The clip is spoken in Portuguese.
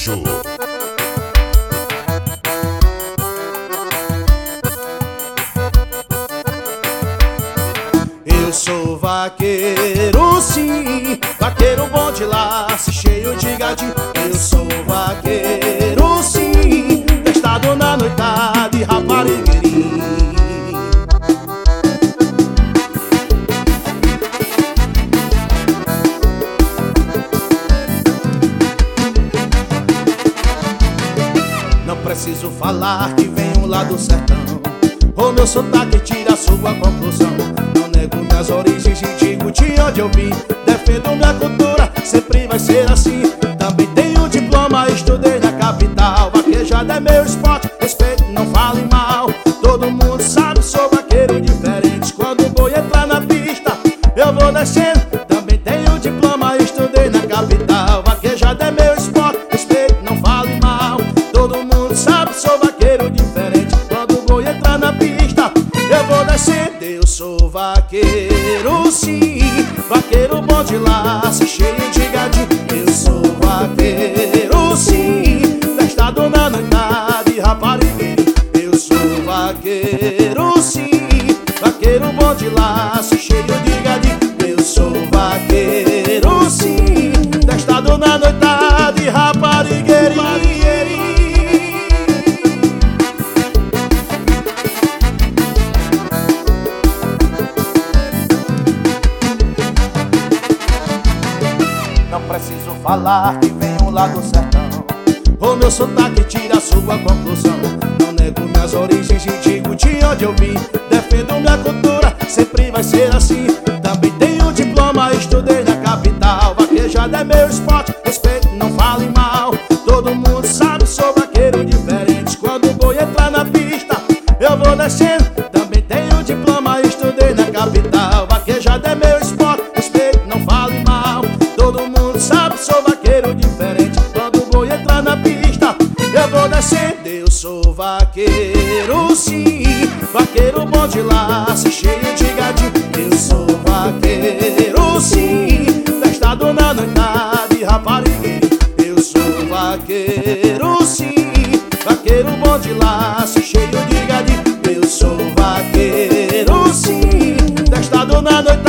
Gaúcho. Eu sou vaqueiro sim, vaqueiro bom de laço, cheio de gadinho. Eu sou vaqueiro sim, testado na noitada e raparigueirinho. Não preciso falar que venho lá do sertão, o meu sotaque tira a sua conclusão. Não nego minhas origens e digo de onde eu vim. Defendo minha cultura, sempre vai ser assim. Também tenho diploma, estudei na capital. Vaquejada é meu esporte, respeito, não falem mal. Todo mundo sabe, sou vaqueiro diferente. Quando o boi entrar na pista, eu vou descendo. Também tenho diploma, estudei na capital. Vaquejada é meu esporte, respeito, não falem mal. Todo mundo sabe, sou vaqueiro diferente. Quando o boi entrar na pista, eu vou descendo. Eu sou vaqueiro sim, vaqueiro bom de laço, cheio de gadinho. Eu sou vaqueiro sim, testado na noitada e raparigueirinho. Eu sou vaqueiro sim, vaqueiro bom de laço, cheio de gadinho. Eu sou vaqueiro sim, testado na noitada e raparigueirinho. Não preciso falar que venho lá do sertão, o meu sotaque tira a sua conclusão. Não nego minhas origens e digo de onde eu vim. Defendo minha cultura, sempre vai ser assim. Também tenho diploma, estudei na capital. Vaquejada é meu esporte, respeito, não falem mal. Todo mundo sabe, sou vaqueiro diferente. Quando o boi entrar na pista, eu vou descendo. Também tenho diploma, estudei na capital. Vaquejada é meu esporte, respeito, não falem mal. Todo mundo sabe, sou vaqueiro diferente. Quando o boi entrar na pista, eu vou descendo. Eu sou vaqueiro sim, vaqueiro bom de laço, cheio de gadinho. Eu sou vaqueiro sim, testado na noitada e raparigueirinho. Eu sou vaqueiro sim, vaqueiro bom de laço, cheio de gadinho. Eu sou vaqueiro sim, testado na noitada